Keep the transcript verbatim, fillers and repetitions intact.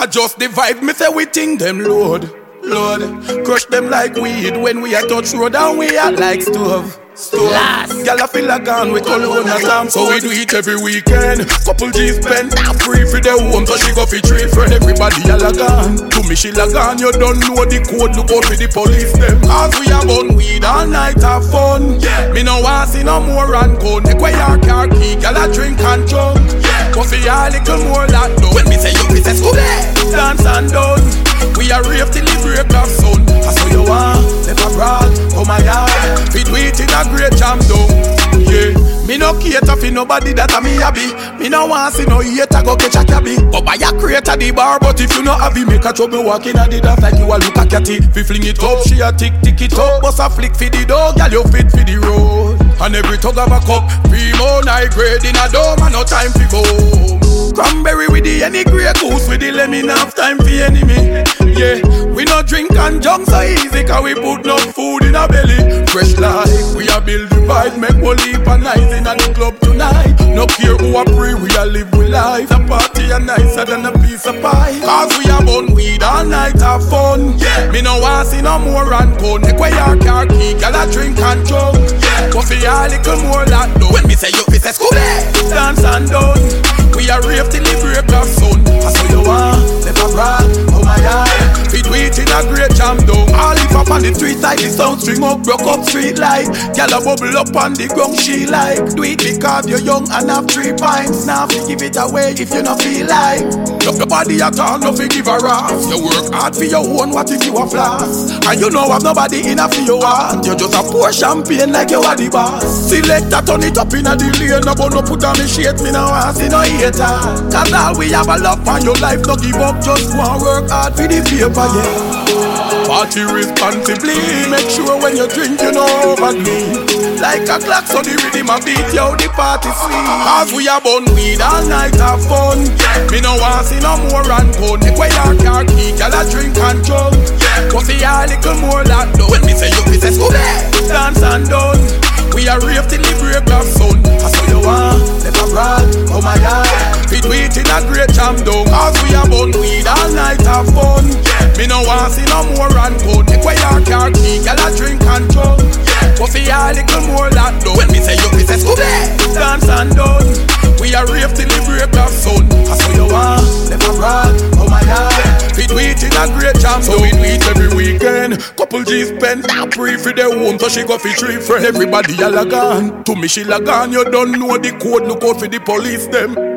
Adjust the vibe, me say we think them load. Lord, crush them like weed when we a touch road and we are like stove. Stove. Y'all a feel like gone with cologne and stamp. So we do it every weekend. Couple G's spent free for the home, so she go for treat friend. Everybody y'all a gone. To me she a gone. You don't know the code, look out for the police them. Cause we a bun weed all night have fun. Yeah. Me no want see no more run cone. Make way your car key, y'all a drink and drunk. Yeah. But for y'all little more that though. When me say you, me say school dance and done. We a rave till the break of sun. I saw you want, never brag, oh my God. We do it in a great jam though. Yeah, me no cater for nobody that a me happy. Me no want see no hater go catch a cabby. Go buy a crate at the bar, but if you no have it, make a trouble walking at the dance like you a look a catty. We fling it up, she a tick tick it up. Bust a flick for the dog, girl you fit for the road. And every tug of a cup, primo high grade in a dome and no time to go. Cranberry with the any grey goose with the lemon, half time for enemy. Yeah, we no drink and junk so easy, cause we put no food in our belly. Fresh life, we a build the vibe, make one leap and nice in the club tonight. No care who a pray, we a live with life. The party a nicer than a piece of pie. Cause we a bun weed all night have fun. Yeah, me no want see no more run cone. Make way your car key, girl a drink and drunk. Yeah, but for y'all little more that though. When me say you, me say school dance and done. We a rave till the break of sun. I saw you want, never brag, oh my God. We do it in a great jam though. All live up on the street like the sound string up, broke up street like. Girl a bubble up on the ground she like. Do it because you're young and have three pints. Now fi give it away if you no feel like. Love your body at all, no fi give a ass. You work hard for your own, what if you a floss? And you know have nobody in a for your heart. You just a pour champagne like you are the boss. Select that, turn it up in a the lane. No no put on me shit, me no want see no hater. Cause all we have a love for your life, no give up, just want work hard for the paper, yeah. Party responsibly, make sure when you drink you know overdo. Like a clock so the rhythm a beat, yo the party sweet. Cause we a bun weed all night have fun. Yeah. Me no want see no more run cone. Make way your car key, girl a drink and drunk. Yeah. But see a little more that though. When me say you, me say school dance and done. We a rave till the break of sun. I saw you want, never brag, oh my God. We do it in a great jam though. Cause we a bun weed all night have fun. Yeah. Me no want see no more run cone. Make way your car key, girl a drink and drunk. Yeah. But see a little more that though. When me say you, me say school dance and done. We a rave till the break of sun. I saw you want, never brag, oh my God. We do it in a great jam, so we do it every weekend. Couple G's spent free for the home, so she go for three friend. Everybody a gone. To me she a gone. You don't know the code, look out for the police them.